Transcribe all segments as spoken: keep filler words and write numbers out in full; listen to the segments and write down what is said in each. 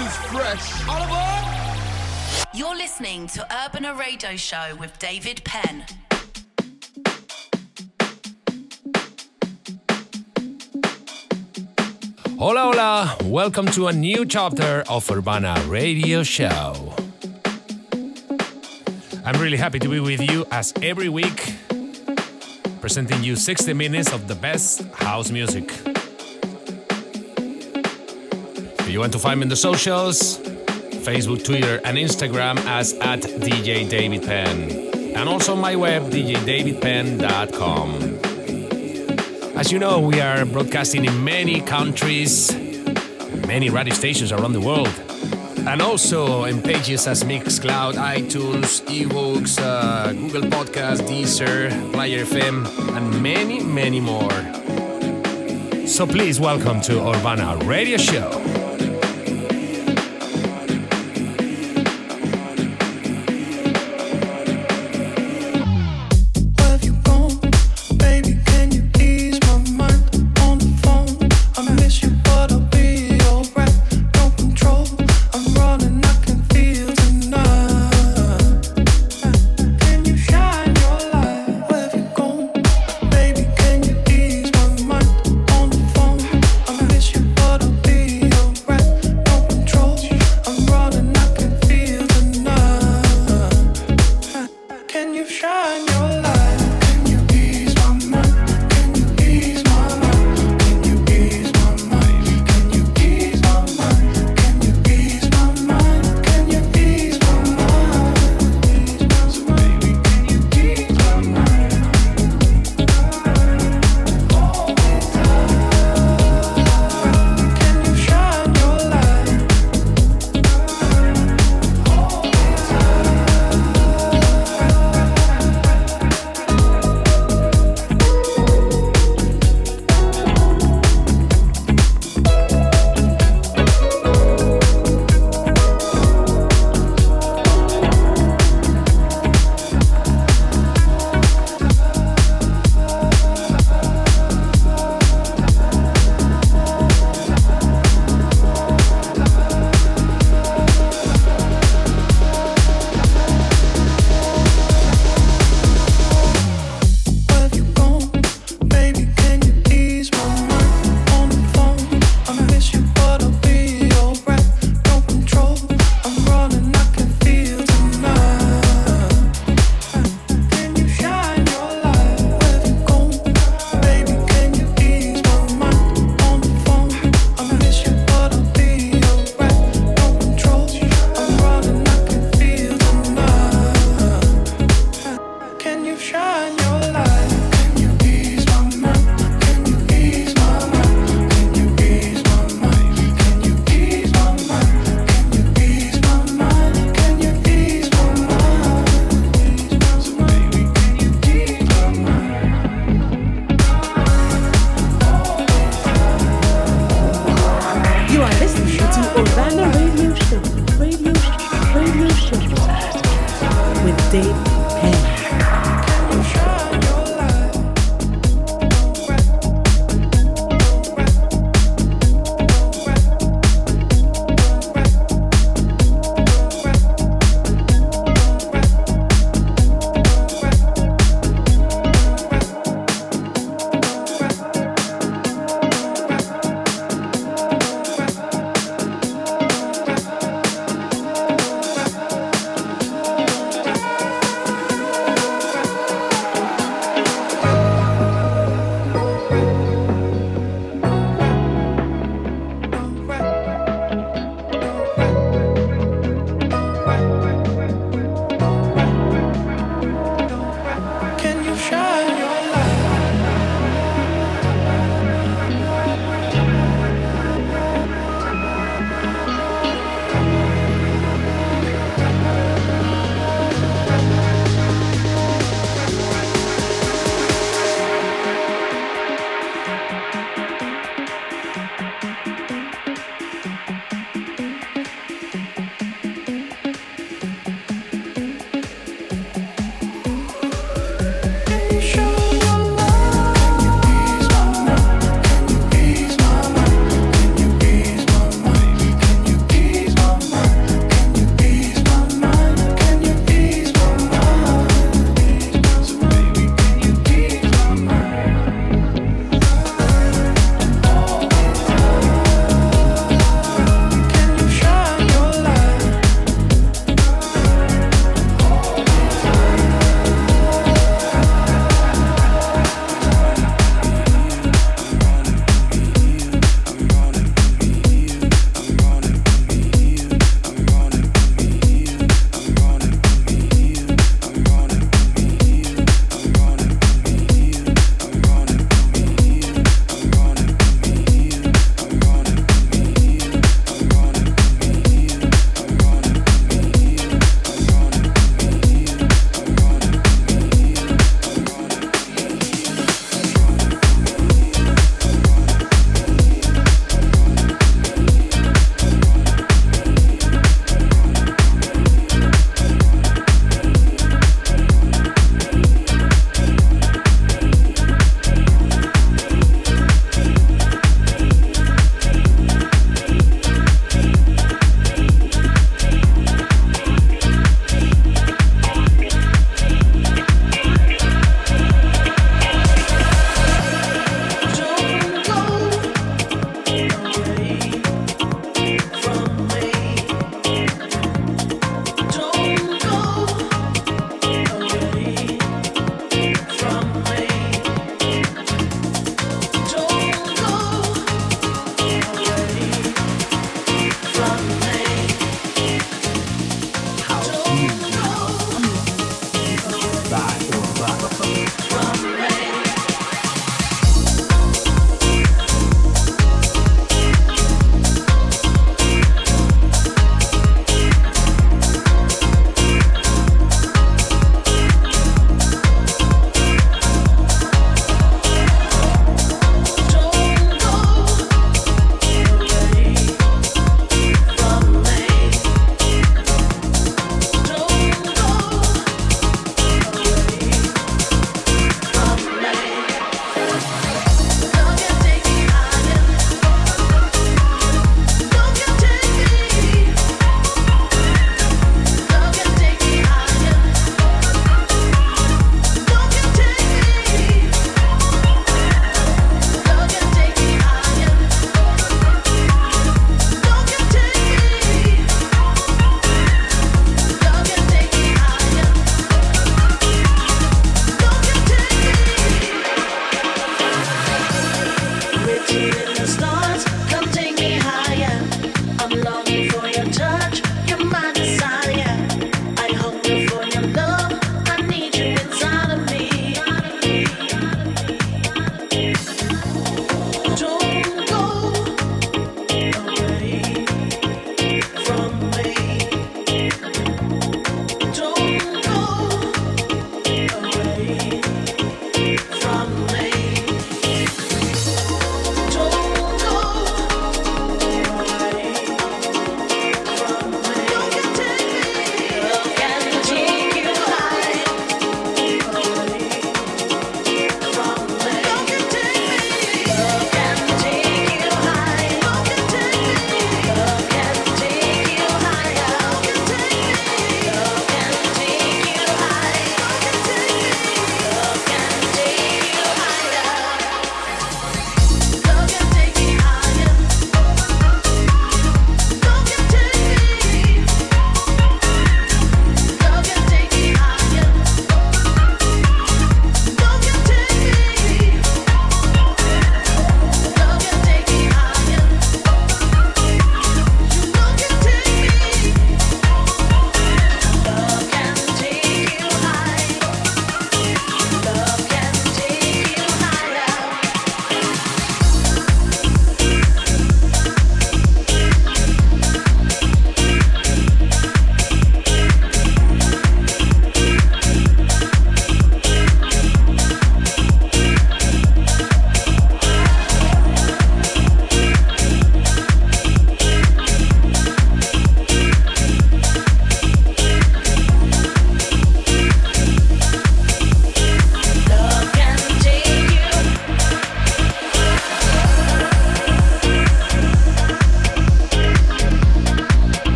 is fresh. All aboard! You're listening to Urbana Radio Show with David Penn. Hola, hola. Welcome to a new chapter of Urbana Radio Show. I'm really happy to be with you as every week, presenting you sixty minutes of the best house music. If you want to find me in the socials, Facebook, Twitter, and Instagram as at D J David Penn. And also my web, d j david penn dot com. As you know, we are broadcasting in many countries, many radio stations around the world. And also in pages as Mixcloud, iTunes, eBooks, uh, Google Podcast, Deezer, Player F M, and many, many more. So please welcome to Urbana Radio Show.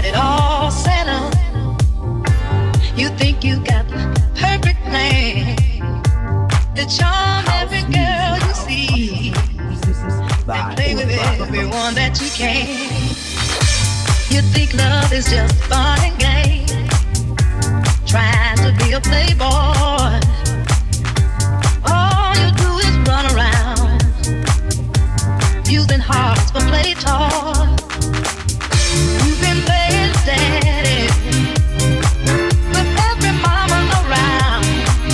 got it all set up. You think you got the perfect plan to charm every girl you see and play with everyone that you can. You think love is just fun and game, trying to be a playboy. All you do is run around using hearts for play toys. You've been playing daddy with every mama around.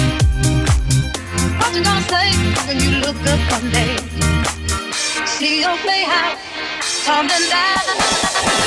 What you gonna say when you look up one day, see your playhouse tumbling down?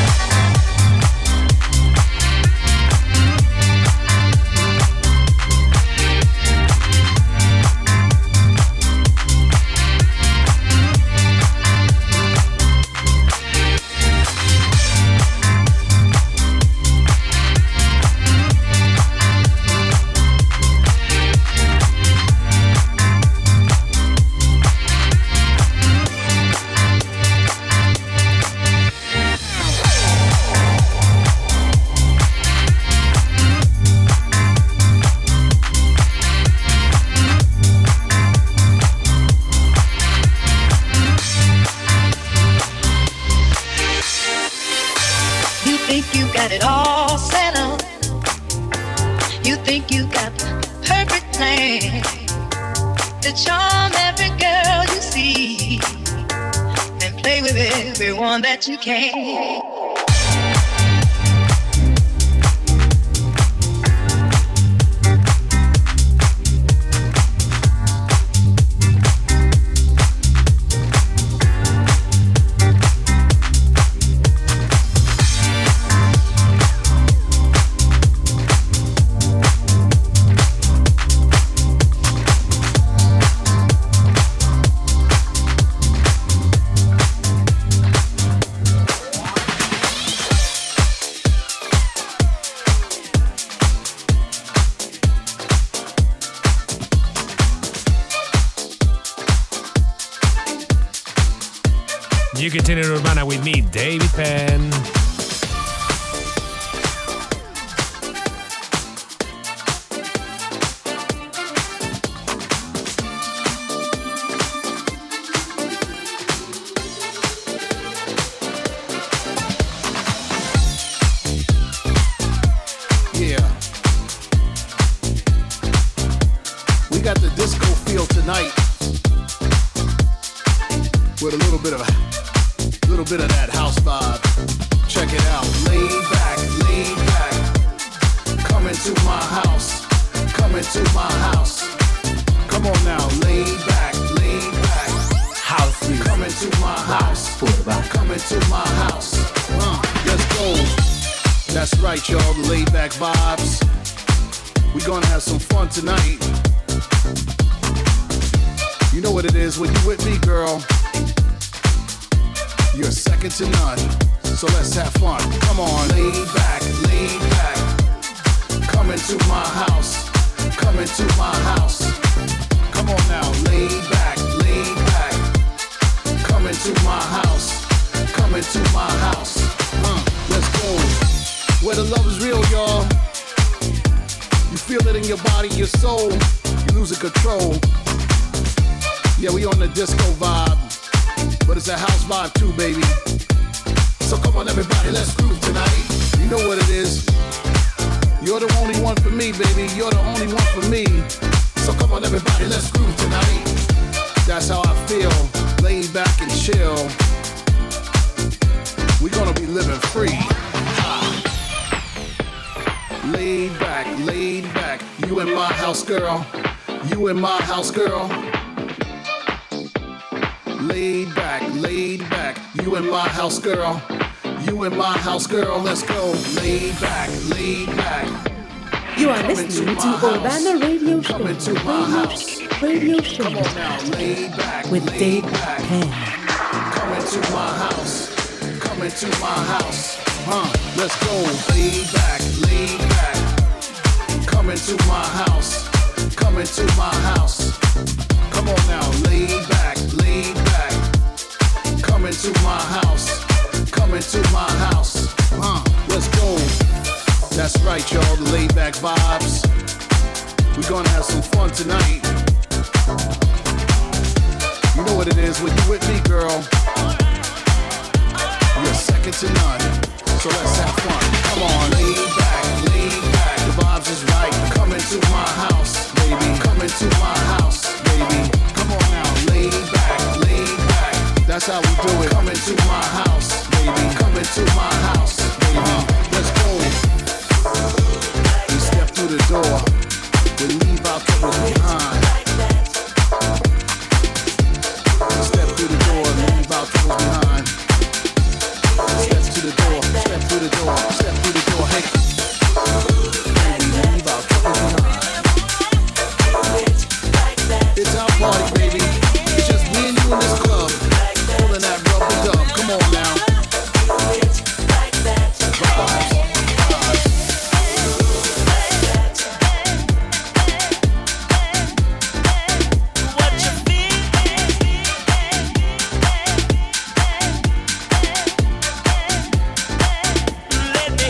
Got it all set up. You think you got the perfect plan to charm every girl you see and play with everyone that you can. You continue Urbana with me, David Penn. Yeah. We got the disco feel tonight with a little bit of little bit of that house vibe. Check it out. Laid back, laid back. Come into my house. Come into my house. Come on now. Laid back, laid back. House music. Come into my house. Come into my house. Uh, let's go. That's right, y'all. The laid back vibes. We're gonna have some fun tonight. You know what it is when you with me, girl. You're second to none, so let's have fun. Come on, laid back, laid back. Come into my house, come into my house. Come on now, laid back, laid back. Come into my house, come into my house. Uh, let's go. Where the love is real, y'all. You feel it in your body, your soul. You losing control. Yeah, we on the disco vibe. But it's a house vibe too, baby. So come on everybody, let's groove tonight. You know what it is. You're the only one for me, baby. You're the only one for me. So come on everybody, let's groove tonight. That's how I feel. Laid back and chill. We're gonna be living free. Ha. Laid back, laid back. You in my house, girl. You in my house, girl. Laid back, laid back. You in my house, girl. You in my house, girl. Let's go. Laid back, laid back. You are listening to Urbana Radio Show. Into my house. Radio Show. Come on now, laid back, with laid David back. Penn. Come into my house. Come into my house. Huh? Let's go. Laid back, laid back. Come into my house. Come into my house. Come on now, laid back, laid back. Come into my house. Come into my house. Huh? That's right, y'all, the laid back vibes. We're gonna have some fun tonight. You know what it is when you with me, girl. You're second to none. So let's have fun. Come on, laid back, laid back. The vibes is right. Come into my house, baby. Come into my house, baby. Come on now, laid back, laid back. That's how we do it. Come into my house, baby. Come into my house, baby. Let's go. We step through the door. We leave our troubles behind. We step through the door and leave our troubles behind. Step to the door, step through the door, step through the door. Hey, baby, leave our troubles behind. It's our party, baby. It's just me and you in this club, pulling that rubber dub. Come on now. Vibes, vibes. Let me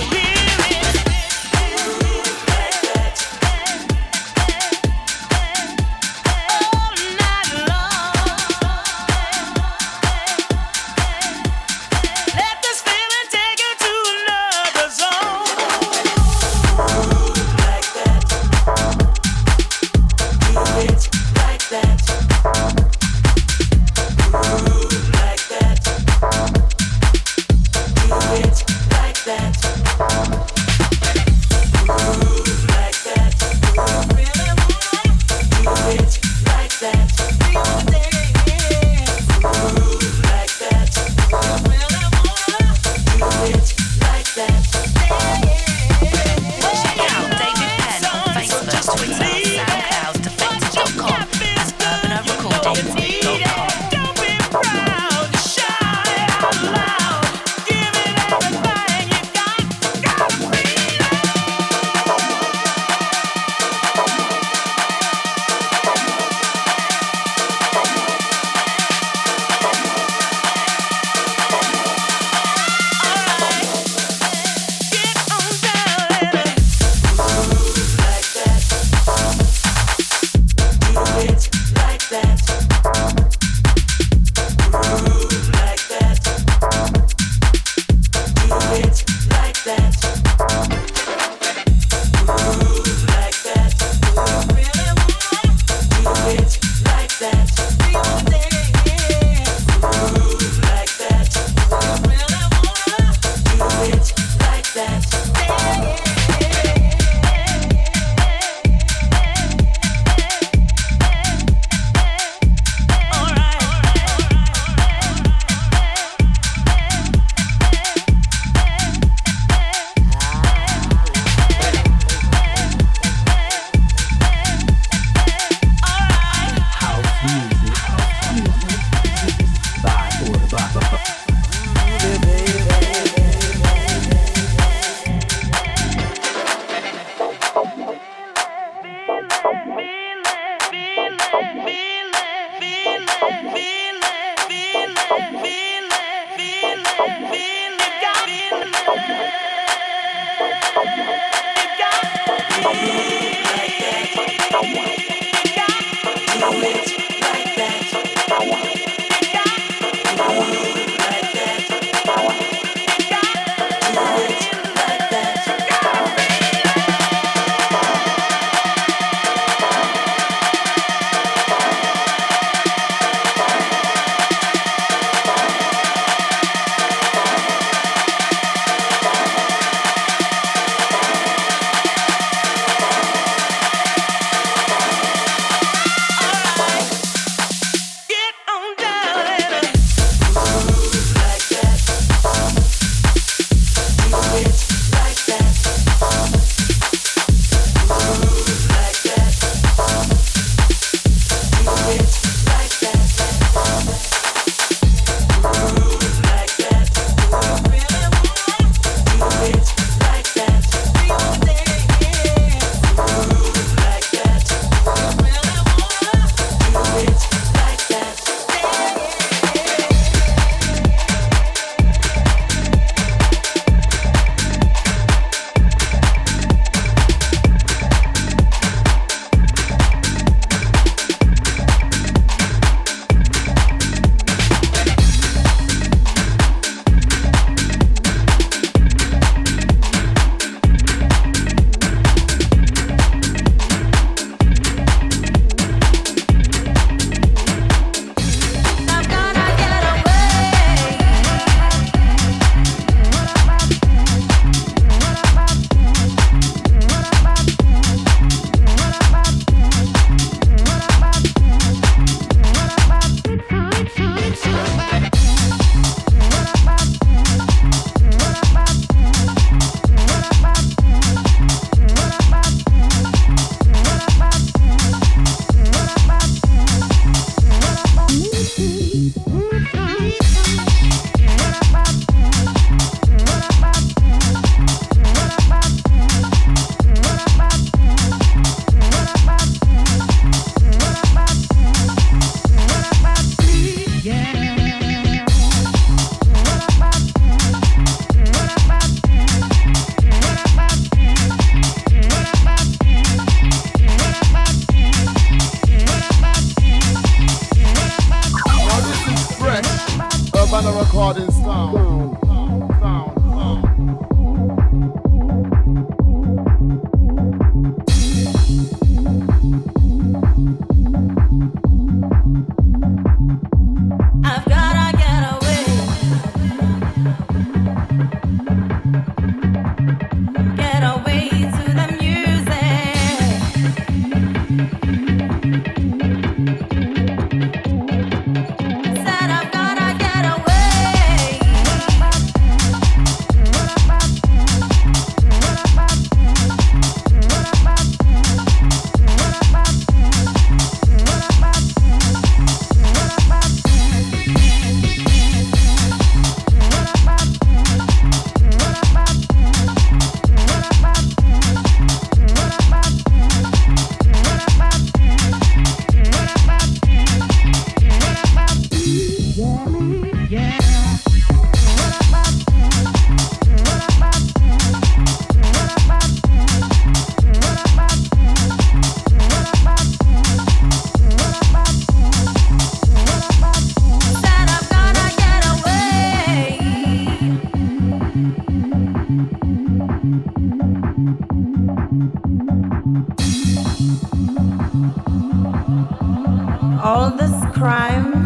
crimes,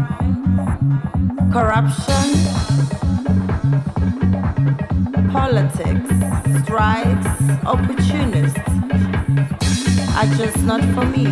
corruption, politics, strikes, opportunists are just not for me.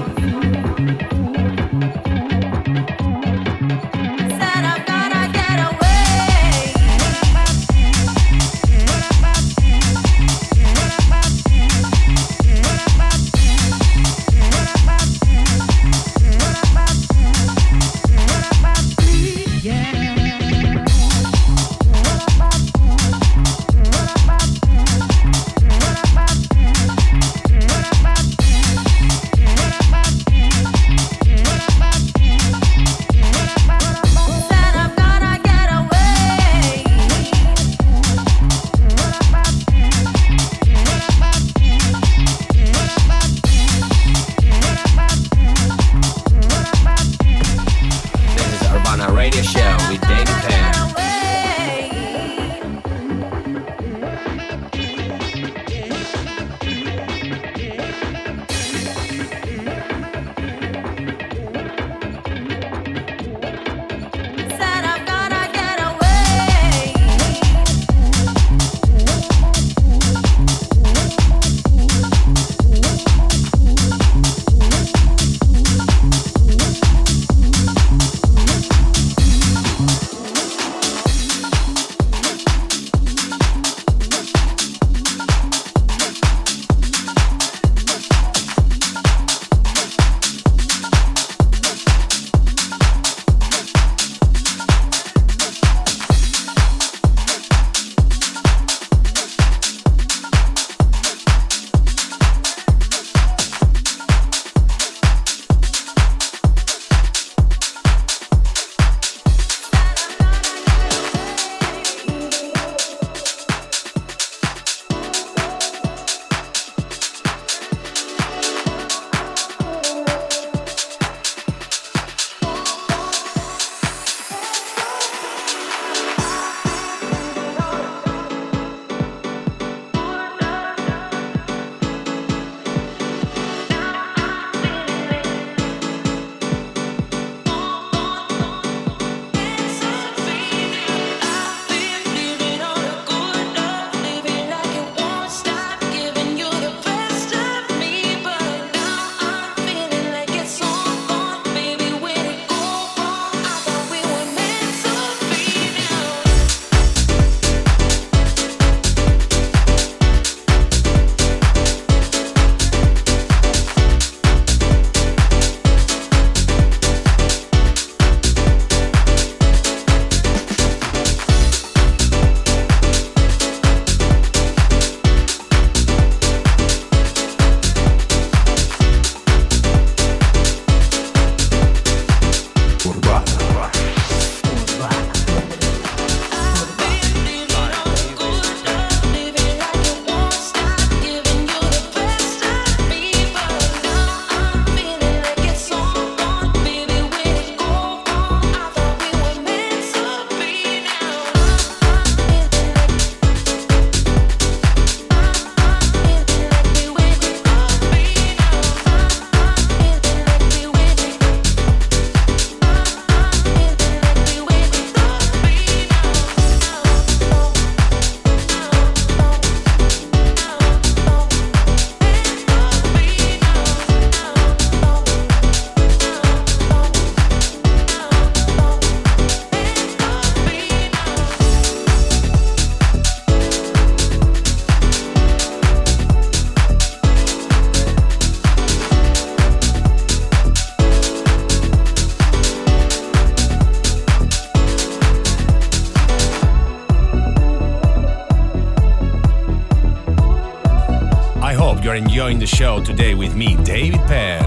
You're enjoying the show today with me, David Penn.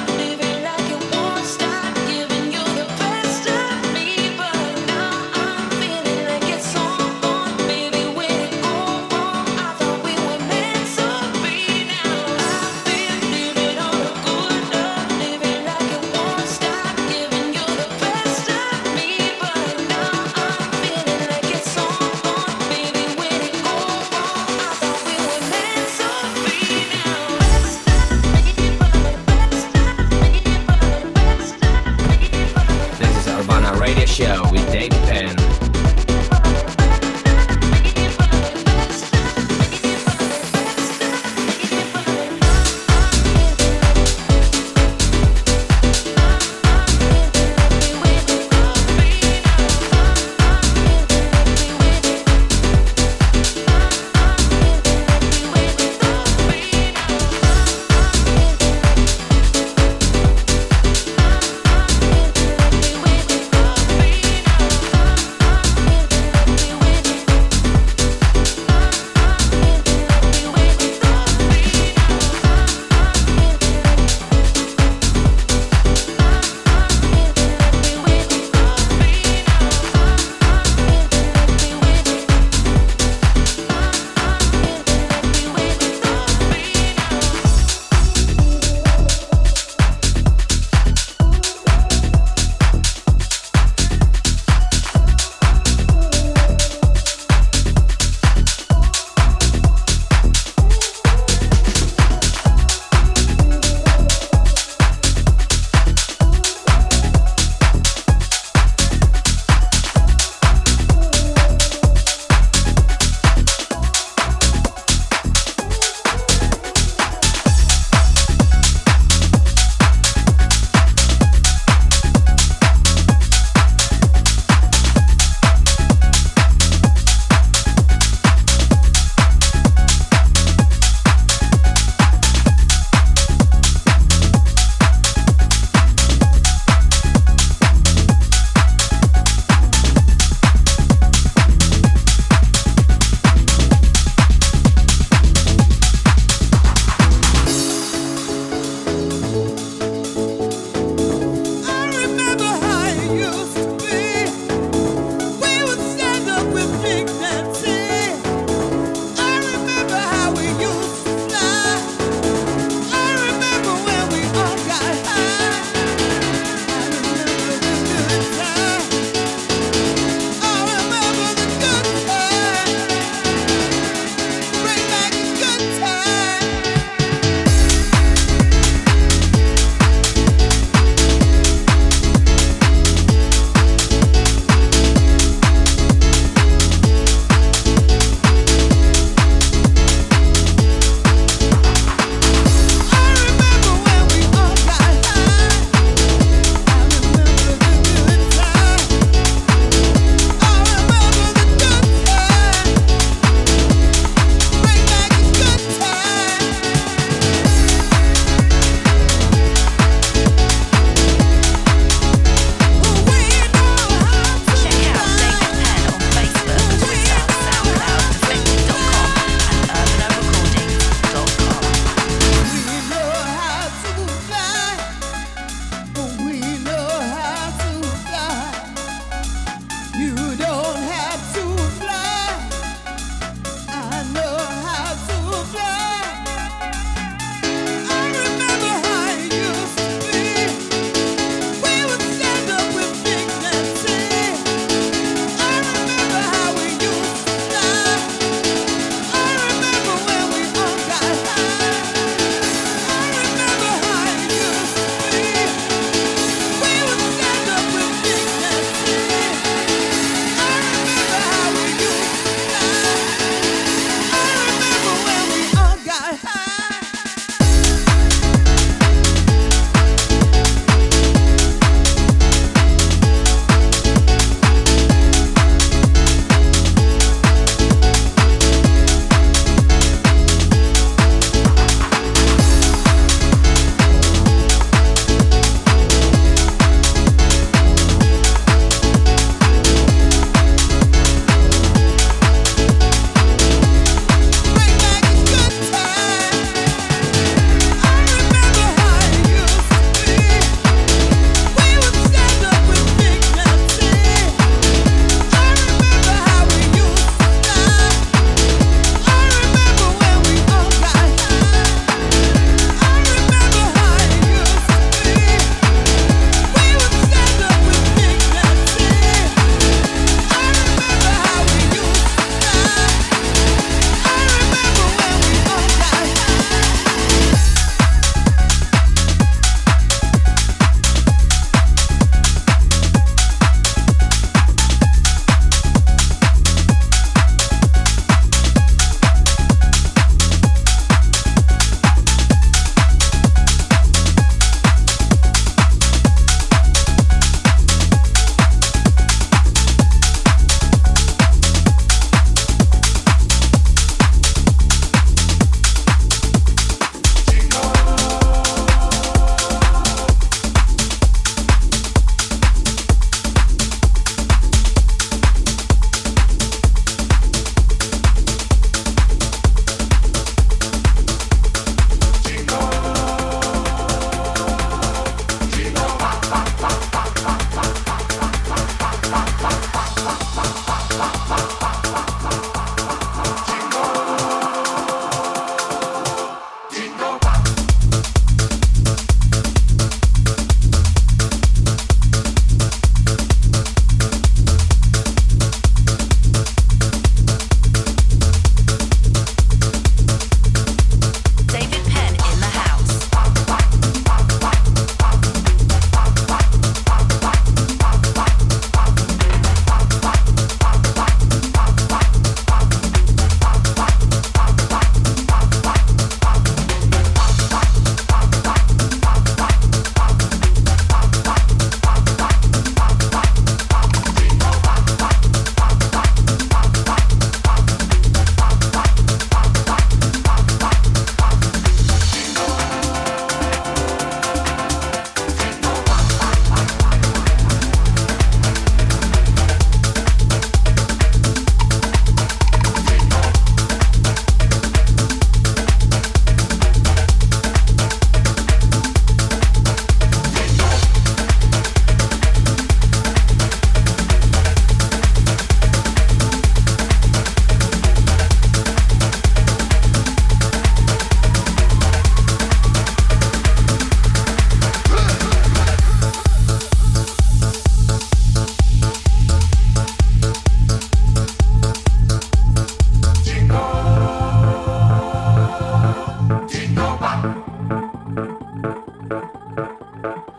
Stop giving you the best of me, but now I'm Show with David Penn.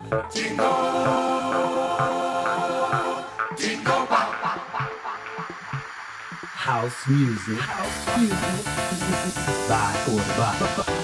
House music, house music, by or by.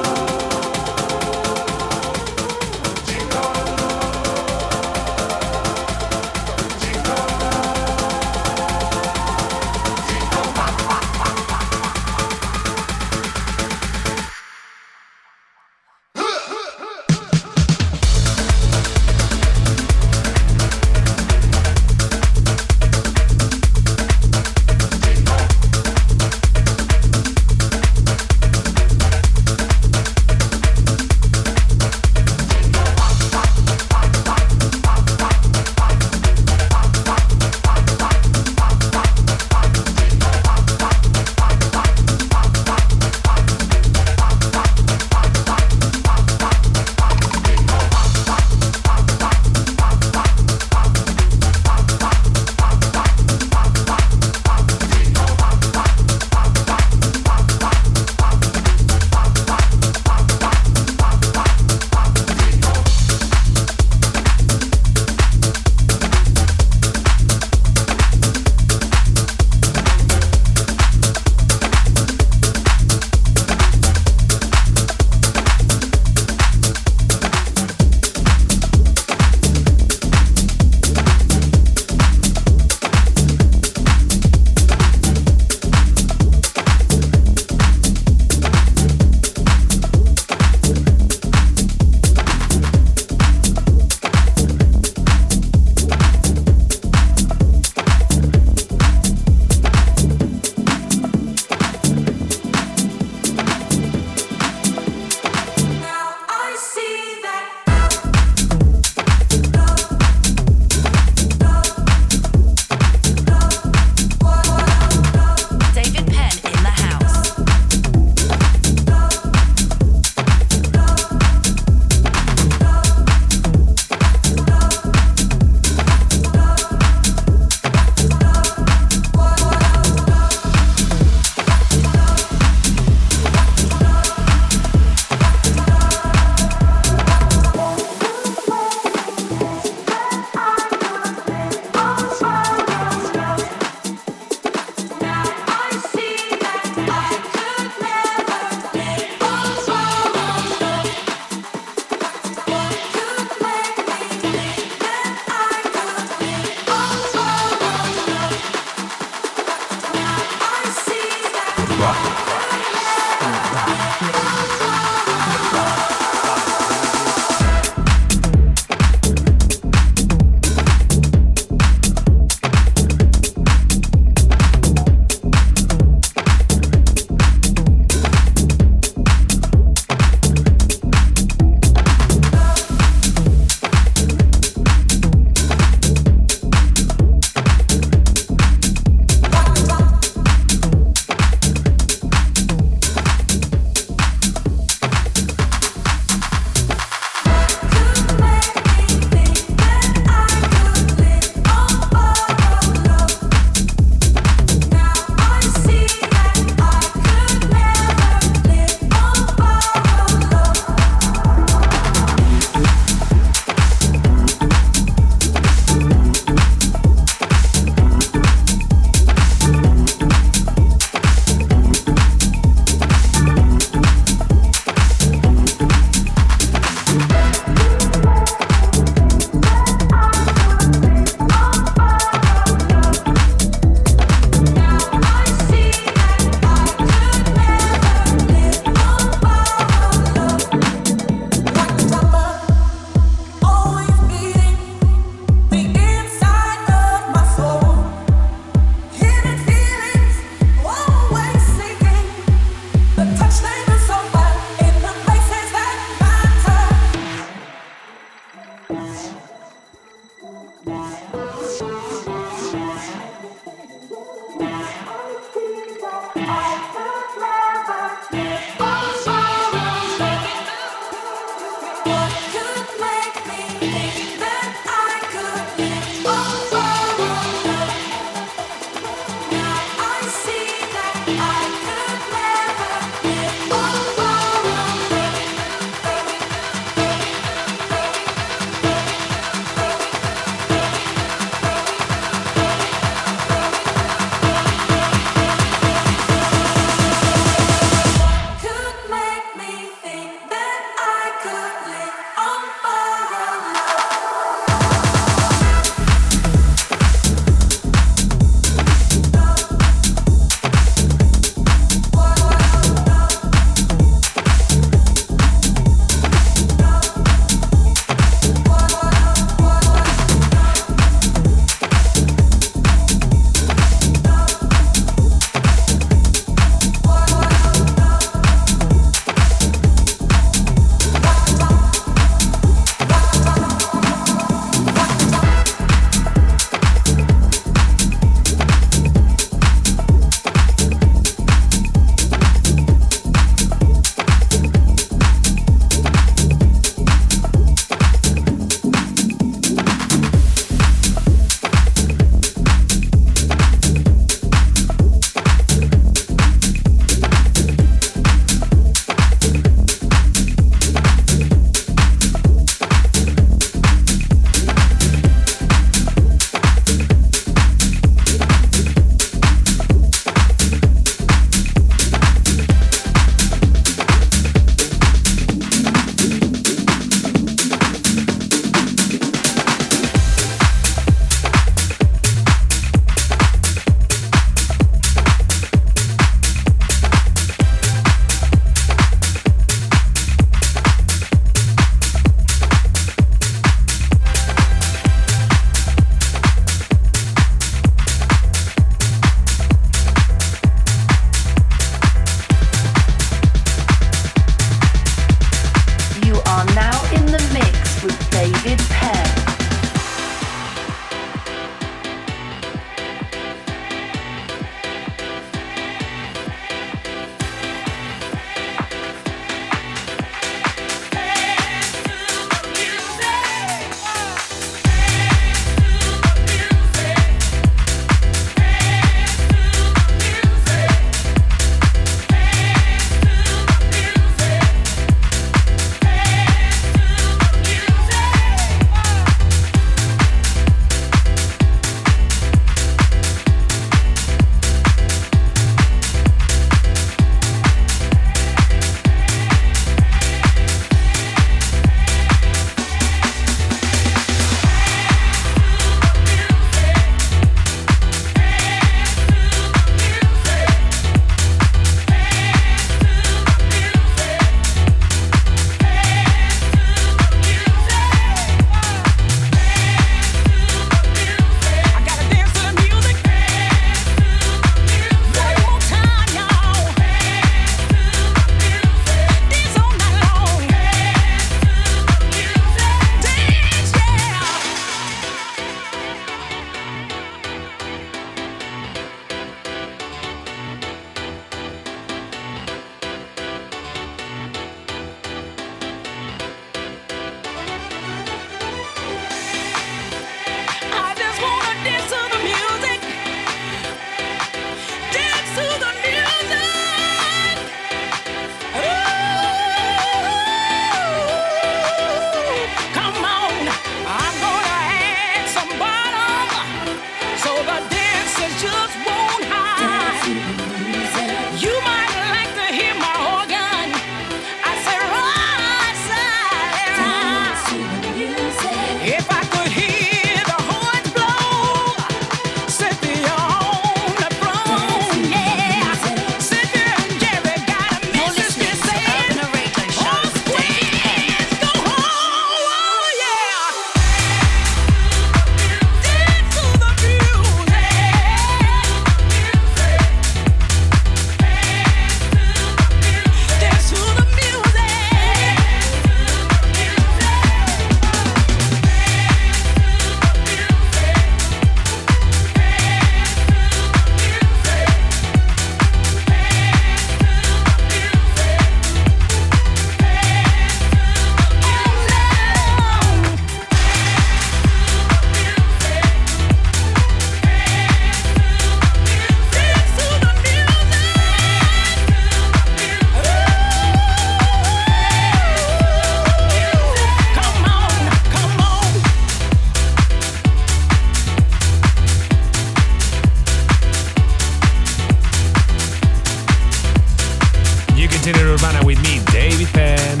Interior Urbana with me, David Penn.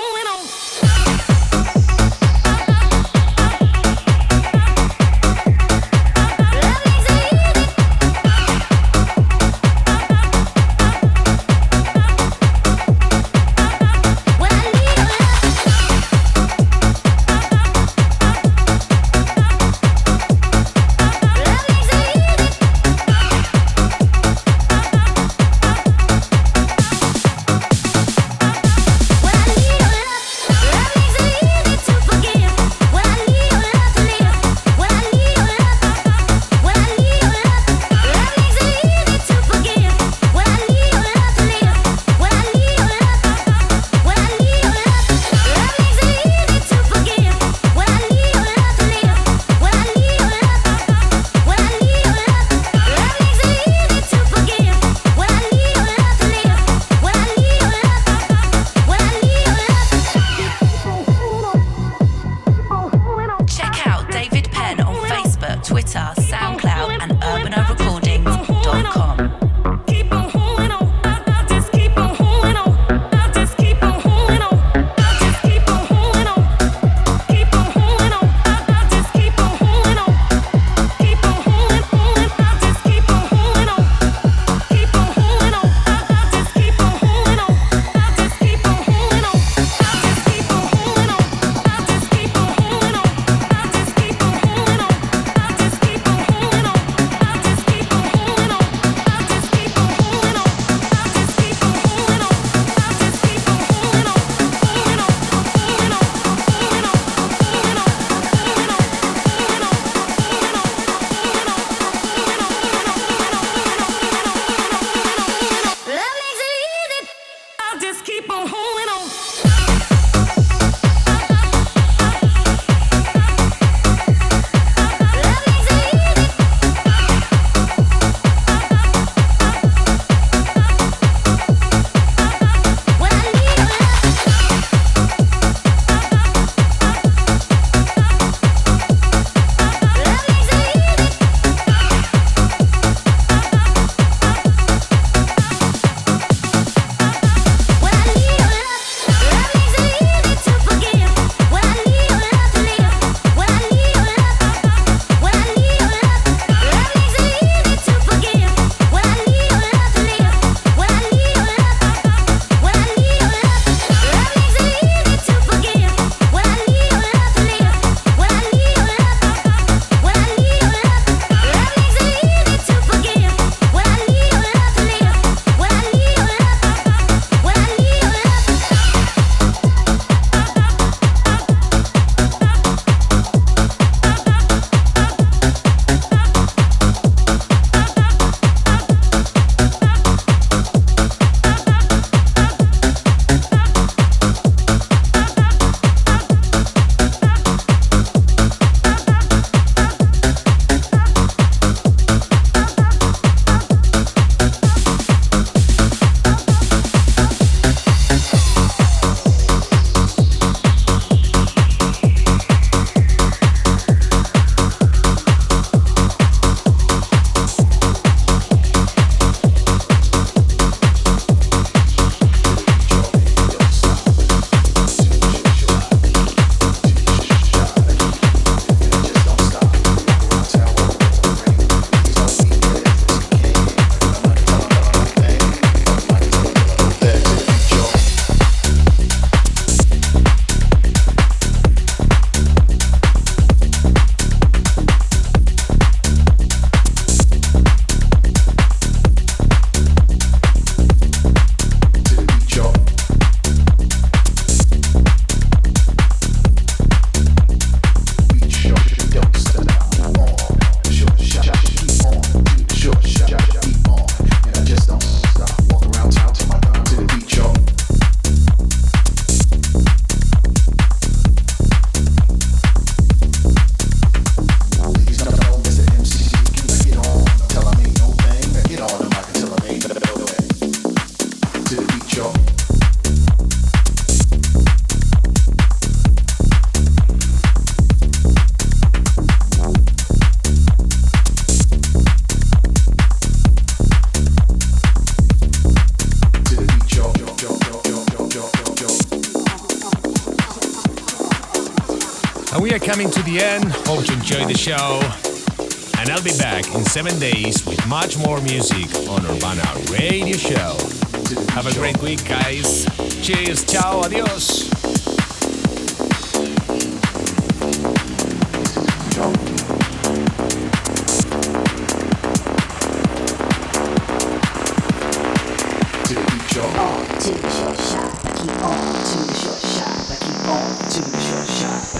Love And we are coming to the end. Hope you enjoyed the show. And I'll be back in seven days with much more music on Urbana Radio Show. Have a great week, guys. Cheers, ciao, adios. On to the short shot, keep on to the short shot, keep on to the short shot.